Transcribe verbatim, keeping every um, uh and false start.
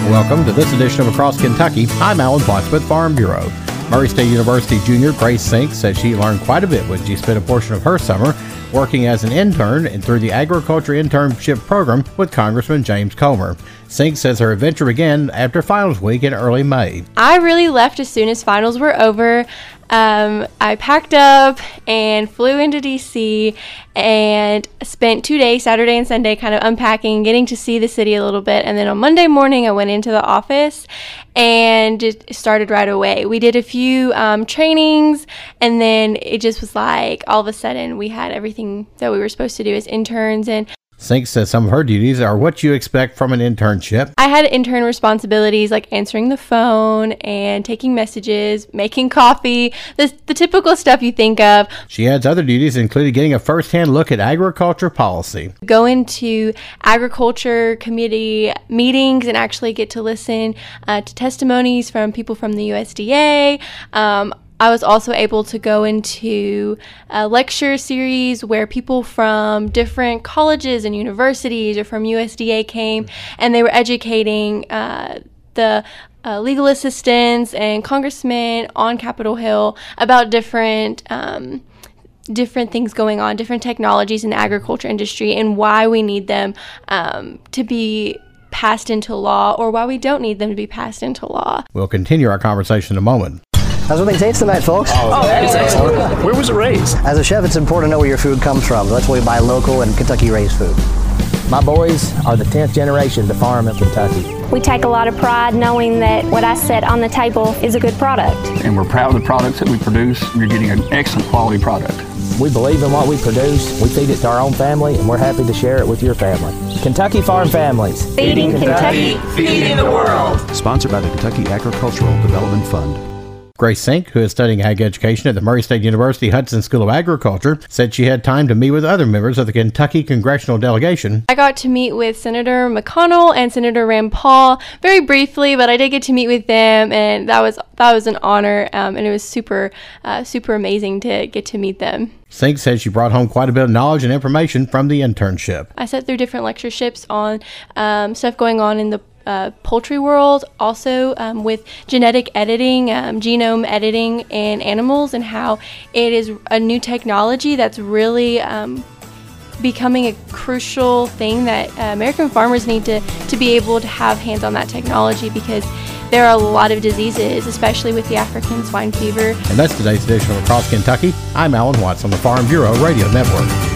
Welcome to this edition of Across Kentucky. I'm Alan Watts with Farm Bureau. Murray State University junior Grace Sink said she learned quite a bit when she spent a portion of her summer working as an intern and through the agriculture internship program with Congressman James Comer. Sink says her adventure began after finals week in early May. I really left as soon as finals were over. Um, I packed up and flew into D C and spent two days, Saturday and Sunday, kind of unpacking, getting to see the city a little bit. And then on Monday morning, I went into the office and it started right away. We did a few um, trainings, and then it just was like all of a sudden we had everything that we were supposed to do as interns. And Sink says some of her duties are what you expect from an internship. I had intern responsibilities like answering the phone and taking messages, making coffee, the, the typical stuff you think of. She adds other duties included getting a first-hand look at agriculture policy. Go into agriculture committee meetings and actually get to listen uh, to testimonies from people from the U S D A. Um, I was also able to go into a lecture series where people from different colleges and universities or from U S D A came, and they were educating uh, the uh, legal assistants and congressmen on Capitol Hill about different um, different things going on, different technologies in the agriculture industry, and why we need them um, to be passed into law, or why we don't need them to be passed into law. We'll continue our conversation in a moment. How's everything taste tonight, folks? Oh, it's excellent. Where was it raised? As a chef, it's important to know where your food comes from. That's why we buy local and Kentucky-raised food. My boys are the tenth generation to farm in Kentucky. We take a lot of pride knowing that what I set on the table is a good product. And we're proud of the products that we produce. You're getting an excellent quality product. We believe in what we produce, we feed it to our own family, and we're happy to share it with your family. Kentucky Farm Families. Feeding, Feeding Kentucky, Kentucky, feeding the world. Sponsored by the Kentucky Agricultural Development Fund. Grace Sink, who is studying ag education at the Murray State University Hudson School of Agriculture, said she had time to meet with other members of the Kentucky congressional delegation. I got to meet with Senator McConnell and Senator Rand Paul very briefly, but I did get to meet with them, and that was that was an honor, um, and it was super, uh, super amazing to get to meet them. Sink says she brought home quite a bit of knowledge and information from the internship. I sat through different lectureships on um, stuff going on in the Uh, poultry world, also um, with genetic editing, um, genome editing in animals, and how it is a new technology that's really um, becoming a crucial thing that uh, American farmers need to, to be able to have hands on that technology, because there are a lot of diseases, especially with the African swine fever. And that's today's edition of Across Kentucky. I'm Alan Watts on the Farm Bureau Radio Network.